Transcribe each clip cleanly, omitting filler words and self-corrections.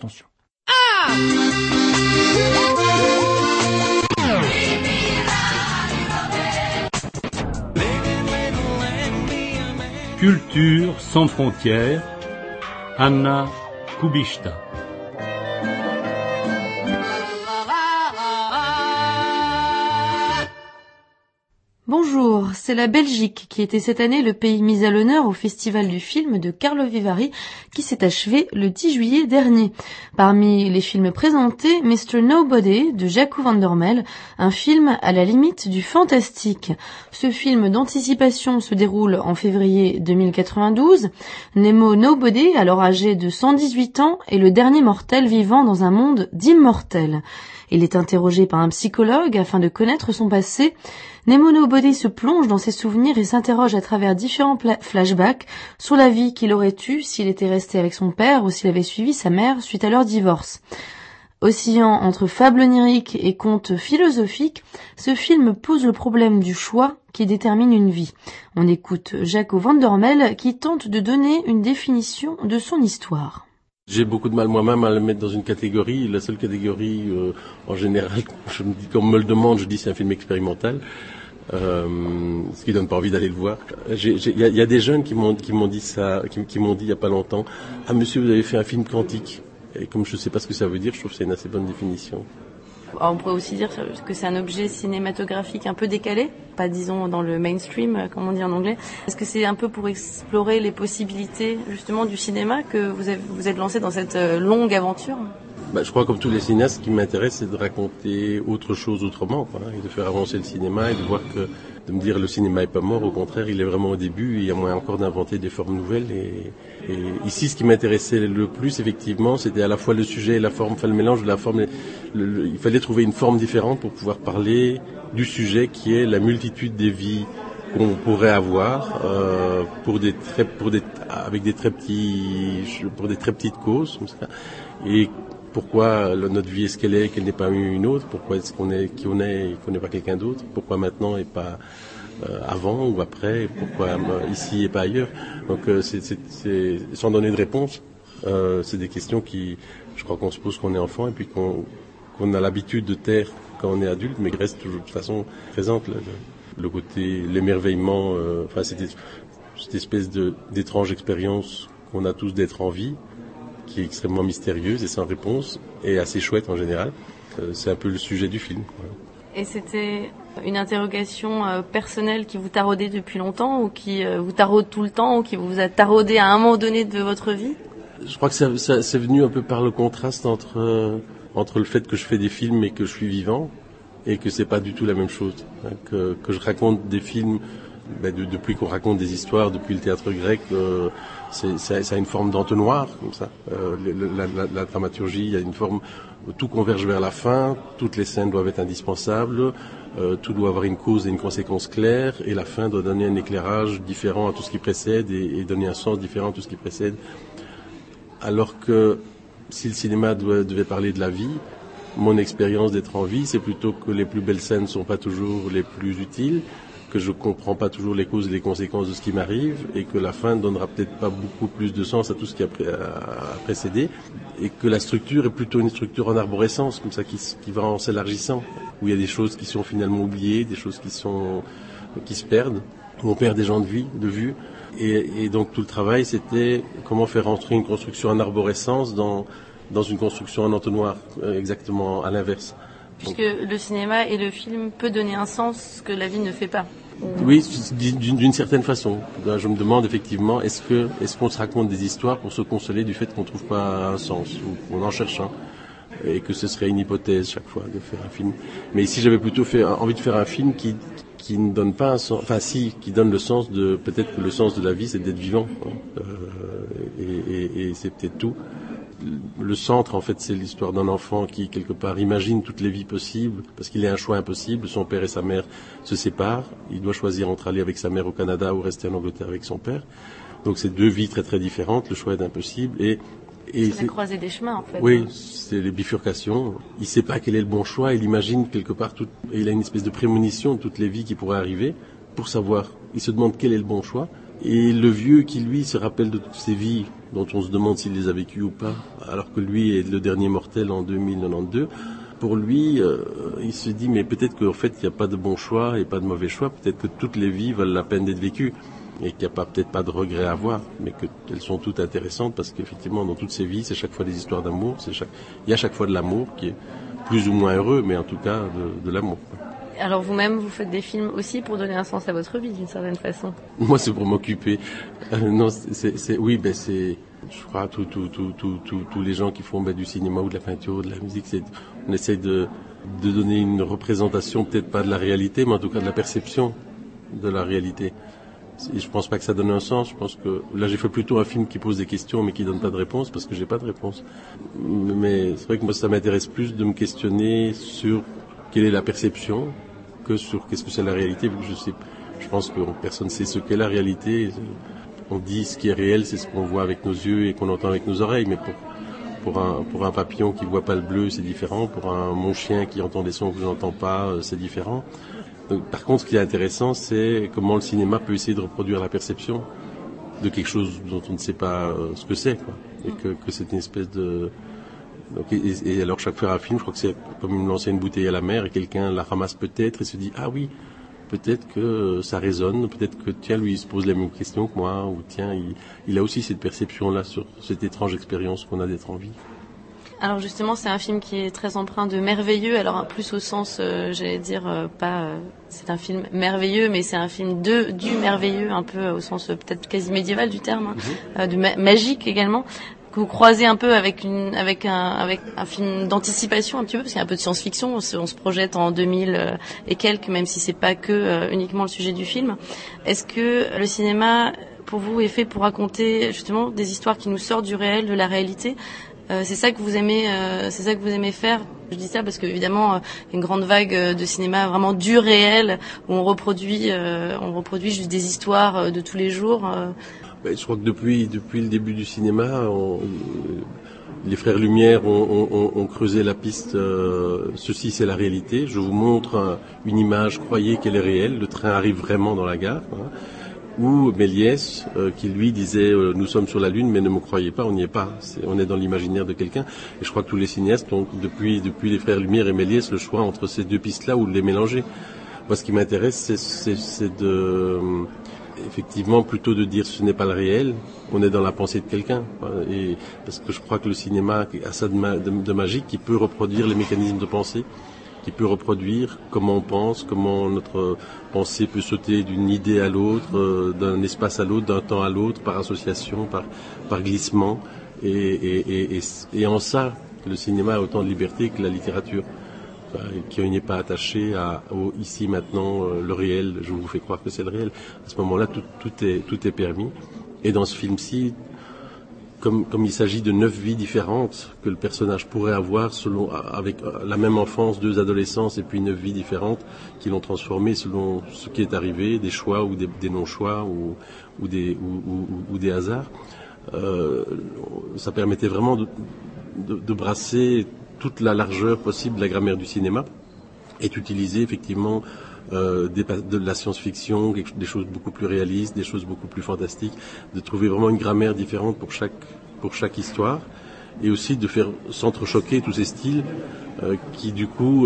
Attention. Culture sans frontières, Anna Kubishta. Bonjour, c'est la Belgique qui était cette année le pays mis à l'honneur au Festival du film de Carlo Vivari qui s'est achevé le 10 juillet dernier. Parmi les films présentés, Mr. Nobody de Jaco van der Mel, un film à la limite du fantastique. Ce film d'anticipation se déroule en février 2092. Nemo Nobody, alors âgé de 118 ans, est le dernier mortel vivant dans un monde d'immortels. Il est interrogé par un psychologue afin de connaître son passé. Nemo Nobody se plonge dans ses souvenirs et s'interroge à travers différents flashbacks sur la vie qu'il aurait eue s'il était resté avec son père ou s'il avait suivi sa mère suite à leur divorce. Oscillant entre fable onirique et conte philosophique, ce film pose le problème du choix qui détermine une vie. On écoute Jaco van der Mel qui tente de donner une définition de son histoire. J'ai beaucoup de mal moi-même à le mettre dans une catégorie. La seule catégorie, en général, quand on me le demande, je dis c'est un film expérimental, ce qui donne pas envie d'aller le voir. Il y a des jeunes qui m'ont dit ça, qui m'ont dit il y a pas longtemps, ah monsieur, vous avez fait un film quantique. Et comme je sais pas ce que ça veut dire, je trouve que c'est une assez bonne définition. On pourrait aussi dire que c'est un objet cinématographique un peu décalé, pas disons dans le mainstream, comme on dit en anglais. Est-ce que c'est un peu pour explorer les possibilités justement du cinéma que vous êtes lancé dans cette longue aventure ? Je crois comme tous les cinéastes, ce qui m'intéresse, c'est de raconter autre chose autrement, quoi, et de faire avancer le cinéma et de voir que, de me dire le cinéma est pas mort, au contraire, il est vraiment au début, il y a moyen encore d'inventer des formes nouvelles. Et ici, ce qui m'intéressait le plus, effectivement, c'était à la fois le sujet et la forme, enfin le mélange de la forme. Il fallait trouver une forme différente pour pouvoir parler du sujet qui est la multitude des vies qu'on pourrait avoir pour des très petites causes, comme ça. Et pourquoi notre vie est ce qu'elle est, qu'elle n'est pas une autre? Pourquoi est-ce qu'on est qui on est et qu'on n'est pas quelqu'un d'autre? Pourquoi maintenant et pas avant ou après? Pourquoi ici et pas ailleurs? Donc c'est sans donner de réponse, c'est des questions qui, je crois qu'on se pose quand on est enfant et puis qu'on a l'habitude de taire quand on est adulte, mais qui restent toujours de toute façon présentes. Le côté, l'émerveillement, cette espèce d'étrange expérience qu'on a tous d'être en vie, qui est extrêmement mystérieuse et sans réponse, et assez chouette en général. C'est un peu le sujet du film. Voilà. Et c'était une interrogation personnelle qui vous taraudait depuis longtemps, ou qui vous taraude tout le temps, ou qui vous a taraudé à un moment donné de votre vie ? Je crois que ça c'est venu un peu par le contraste entre le fait que je fais des films et que je suis vivant, et que c'est pas du tout la même chose. Hein, que je raconte des films, depuis qu'on raconte des histoires, depuis le théâtre grec, ça a une forme d'entonnoir, comme ça. La dramaturgie, il y a une forme où tout converge vers la fin, toutes les scènes doivent être indispensables, tout doit avoir une cause et une conséquence claire, et la fin doit donner un éclairage différent à tout ce qui précède et donner un sens différent à tout ce qui précède. Alors que si le cinéma devait parler de la vie, mon expérience d'être en vie, c'est plutôt que les plus belles scènes ne sont pas toujours les plus utiles, que je comprends pas toujours les causes et les conséquences de ce qui m'arrive, et que la fin ne donnera peut-être pas beaucoup plus de sens à tout ce qui a précédé, et que la structure est plutôt une structure en arborescence, comme ça, qui va en s'élargissant, où il y a des choses qui sont finalement oubliées, des choses qui se perdent, où on perd des gens de vue, et donc tout le travail, c'était comment faire entrer une construction en arborescence dans une construction en entonnoir, exactement à l'inverse. Puisque le cinéma et le film peut donner un sens que la vie ne fait pas. Oui, d'une certaine façon. Je me demande effectivement, est-ce qu'on se raconte des histoires pour se consoler du fait qu'on ne trouve pas un sens, ou qu'on en cherche un, et que ce serait une hypothèse chaque fois de faire un film. Mais ici, j'avais plutôt envie de faire un film qui ne donne pas un sens, qui donne le sens peut-être que le sens de la vie, c'est d'être vivant, et c'est peut-être tout. Le centre, en fait, c'est l'histoire d'un enfant qui, quelque part, imagine toutes les vies possibles, parce qu'il y a un choix impossible. Son père et sa mère se séparent. Il doit choisir entre aller avec sa mère au Canada ou rester en Angleterre avec son père. Donc, c'est deux vies très, très différentes. Le choix est impossible. Et c'est la croisée des chemins, en fait. Oui, c'est les bifurcations. Il sait pas quel est le bon choix. Il imagine quelque part et il a une espèce de prémonition de toutes les vies qui pourraient arriver pour savoir. Il se demande quel est le bon choix. Et le vieux qui, lui, se rappelle de toutes ces vies dont on se demande s'il les a vécues ou pas, alors que lui est le dernier mortel en 2092, pour lui, il se dit, mais peut-être qu'en fait, il n'y a pas de bon choix et pas de mauvais choix, peut-être que toutes les vies valent la peine d'être vécues, et qu'il n'y a peut-être pas de regrets à avoir, mais qu'elles sont toutes intéressantes, parce qu'effectivement, dans toutes ces vies, c'est chaque fois des histoires d'amour, il y a chaque fois de l'amour, qui est plus ou moins heureux, mais en tout cas, de l'amour. Alors vous-même, vous faites des films aussi pour donner un sens à votre vie, d'une certaine façon. Moi, c'est pour m'occuper. Non, je crois, tous les gens qui font du cinéma ou de la peinture, de la musique, on essaye de donner une représentation, peut-être pas de la réalité, mais en tout cas de la perception de la réalité. Et je pense pas que ça donne un sens. Je pense que là, j'ai fait plutôt un film qui pose des questions, mais qui donne pas de réponse, parce que j'ai pas de réponse. Mais c'est vrai que moi, ça m'intéresse plus de me questionner sur quelle est la perception que sur qu'est-ce que c'est la réalité, vu que je pense que personne ne sait ce qu'est la réalité. On dit ce qui est réel, c'est ce qu'on voit avec nos yeux et qu'on entend avec nos oreilles, mais pour un papillon qui voit pas le bleu, c'est différent. Pour mon chien qui entend des sons que je n'entends pas, c'est différent. Donc, par contre, ce qui est intéressant, c'est comment le cinéma peut essayer de reproduire la perception de quelque chose dont on ne sait pas ce que c'est, quoi. Et que c'est une espèce de... Donc, et alors chaque fois un film, je crois que c'est comme lancer une bouteille à la mer et quelqu'un la ramasse peut-être et se dit, ah oui, peut-être que ça résonne, peut-être que tiens, lui il se pose les mêmes questions que moi, ou tiens, il a aussi cette perception-là sur cette étrange expérience qu'on a d'être en vie. Alors justement, c'est un film qui est très empreint de merveilleux, alors plus au sens, j'allais dire, c'est un film merveilleux, mais c'est un film du merveilleux, un peu au sens peut-être quasi médiéval du terme, de magique également, que vous croisez un peu avec un film d'anticipation un petit peu, parce qu'il y a un peu de science-fiction, on se projette en 2000 et quelques, même si c'est pas que uniquement le sujet du film. Est-ce que le cinéma, pour vous, est fait pour raconter justement des histoires qui nous sortent du réel, de la réalité? C'est ça que vous aimez faire. Je dis ça parce que évidemment, il y a une grande vague de cinéma vraiment du réel où on reproduit juste des histoires de tous les jours. Je crois que depuis le début du cinéma, les frères Lumière ont creusé la piste. Ceci, c'est la réalité. Je vous montre une image, croyez qu'elle est réelle. Le train arrive vraiment dans la gare. Hein. Ou Méliès, qui lui disait nous sommes sur la Lune, mais ne me croyez pas, on n'y est pas. On est dans l'imaginaire de quelqu'un. Et je crois que tous les cinéastes ont, depuis les frères Lumière et Méliès, le choix entre ces deux pistes-là ou de les mélanger. Moi, ce qui m'intéresse, c'est effectivement plutôt de dire ce n'est pas le réel, on est dans la pensée de quelqu'un. Et parce que je crois que le cinéma a ça de magique, qui peut reproduire les mécanismes de pensée, qui peut reproduire comment on pense, comment notre pensée peut sauter d'une idée à l'autre, d'un espace à l'autre, d'un temps à l'autre, par association, par glissement. Et en ça, le cinéma a autant de liberté que la littérature, qui n'est pas attaché au ici, maintenant, le réel. Je vous fais croire que c'est le réel. À ce moment-là, tout est permis. Et dans ce film-ci, comme il s'agit de 9 vies différentes que le personnage pourrait avoir avec la même enfance, 2 adolescences et puis 9 vies différentes qui l'ont transformé selon ce qui est arrivé, des choix ou des non-choix ou des hasards. Ça permettait vraiment de brasser toute la largeur possible de la grammaire du cinéma et d'utiliser effectivement de la science-fiction, des choses beaucoup plus réalistes, des choses beaucoup plus fantastiques, de trouver vraiment une grammaire différente pour chaque histoire, et aussi de faire s'entrechoquer tous ces styles qui du coup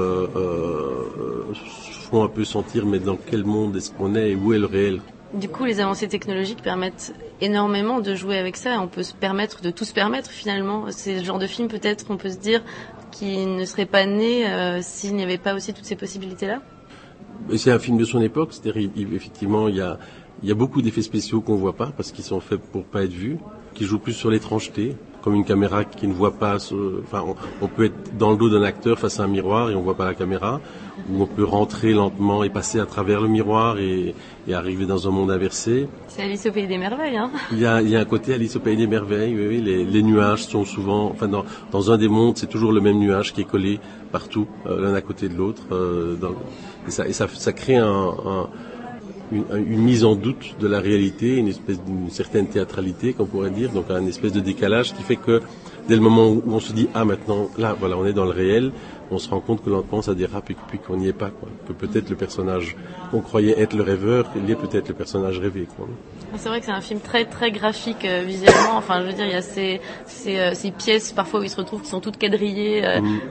font un peu sentir mais dans quel monde est-ce qu'on est et où est le réel. Du coup, les avancées technologiques permettent énormément de jouer avec ça. On peut se permettre de tout se permettre finalement. C'est le genre de film peut-être qu'on peut se dire qui ne serait pas né s'il n'y avait pas aussi toutes ces possibilités-là. C'est un film de son époque, c'est-à-dire effectivement il y a beaucoup d'effets spéciaux qu'on voit pas parce qu'ils sont faits pour pas être vus, qui jouent plus sur l'étrangeté, comme une caméra qui ne voit pas. On peut être dans le dos d'un acteur face à un miroir et on voit pas la caméra, ou on peut rentrer lentement et passer à travers le miroir et arriver dans un monde inversé. C'est Alice au pays des merveilles, hein. Il y a un côté Alice au pays des merveilles. Oui, les nuages sont souvent, dans un des mondes, c'est toujours le même nuage qui est collé partout, l'un à côté de l'autre. Et ça crée une mise en doute de la réalité, une certaine théâtralité, qu'on pourrait dire, donc une espèce de décalage qui fait que dès le moment où on se dit ah maintenant là voilà on est dans le réel, on se rend compte que lentement ça dérape et puis qu'on n'y est pas quoi. Que peut-être le personnage qu'on croyait être le rêveur, il est peut-être le personnage rêvé quoi. C'est vrai que c'est un film très très graphique visuellement. Enfin, je veux dire, il y a ces pièces parfois où il se retrouve qui sont toutes quadrillées,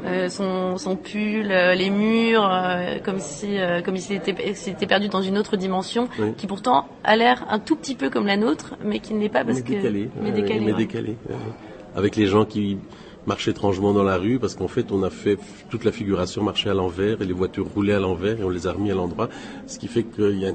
son pull, les murs, comme s'il était perdu dans une autre dimension, oui. Qui pourtant a l'air un tout petit peu comme la nôtre, mais qui ne l'est pas parce décalé, que décalé. Avec les gens qui marchent étrangement dans la rue, parce qu'en fait, on a fait toute la figuration marcher à l'envers et les voitures roulaient à l'envers et on les a remis à l'endroit, ce qui fait qu'il y a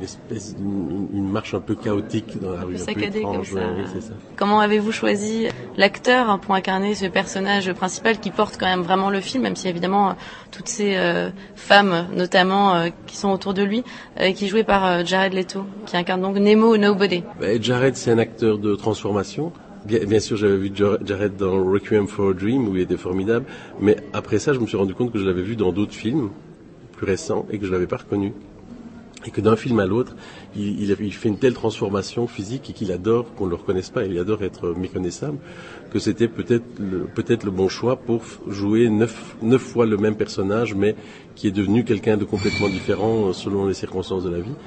une marche un peu chaotique dans la rue, un peu étrange. Comme ça. Oui, c'est ça. Comment avez-vous choisi l'acteur pour incarner ce personnage principal qui porte quand même vraiment le film, même si évidemment toutes ces femmes, notamment, qui sont autour de lui, qui est joué par Jared Leto, qui incarne donc Nemo Nobody. Jared, c'est un acteur de transformation. Bien sûr, j'avais vu Jared dans Requiem for a Dream, où il était formidable, mais après ça, je me suis rendu compte que je l'avais vu dans d'autres films plus récents et que je l'avais pas reconnu. Et que d'un film à l'autre, il fait une telle transformation physique et qu'il adore qu'on ne le reconnaisse pas, il adore être méconnaissable, que c'était peut-être le bon choix pour jouer neuf fois le même personnage, mais qui est devenu quelqu'un de complètement différent selon les circonstances de la vie.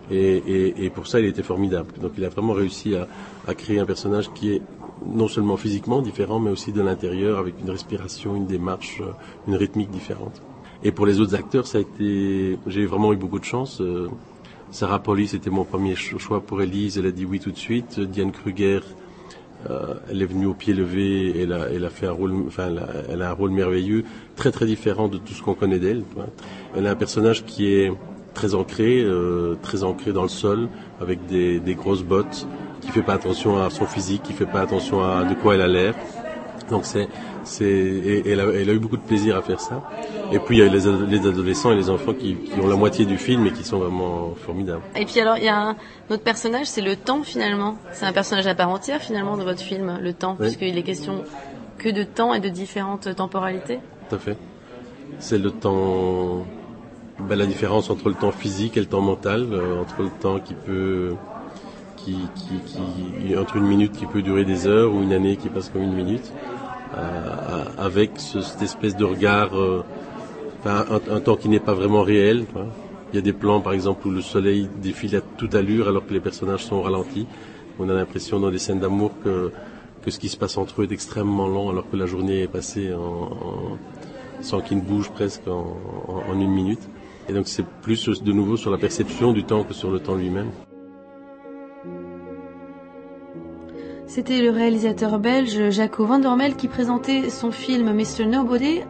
Et pour ça, il était formidable. Donc, il a vraiment réussi à créer un personnage qui est non seulement physiquement différent, mais aussi de l'intérieur, avec une respiration, une démarche, une rythmique différente. Et pour les autres acteurs, j'ai vraiment eu beaucoup de chance. Sarah Polley, c'était mon premier choix pour Élise, elle a dit oui tout de suite. Diane Kruger, elle est venue au pied levé, elle a fait un rôle, elle a un rôle merveilleux, très très différent de tout ce qu'on connaît d'elle. Elle a un personnage qui est très ancré dans le sol, avec des grosses bottes, qui fait pas attention à son physique, qui fait pas attention à de quoi elle a l'air. Donc elle a eu beaucoup de plaisir à faire ça. Et puis il y a les adolescents et les enfants qui ont la moitié du film et qui sont vraiment formidables. Et puis alors il y a un autre personnage, c'est le temps finalement. C'est un personnage à part entière finalement dans votre film, le temps, oui. Puisqu'il est question que de temps et de différentes temporalités. Tout à fait. C'est le temps. La différence entre le temps physique et le temps mental, entre le temps entre une minute qui peut durer des heures ou une année qui passe comme une minute, avec cette espèce de regard, un temps qui n'est pas vraiment réel. Il y a des plans, par exemple, où le soleil défile à toute allure alors que les personnages sont ralentis. On a l'impression dans des scènes d'amour que ce qui se passe entre eux est extrêmement lent alors que la journée est passée sans qu'ils ne bougent presque en une minute. Et donc c'est plus de nouveau sur la perception du temps que sur le temps lui-même. C'était le réalisateur belge Jaco van der Mel qui présentait son film Mr. Nobody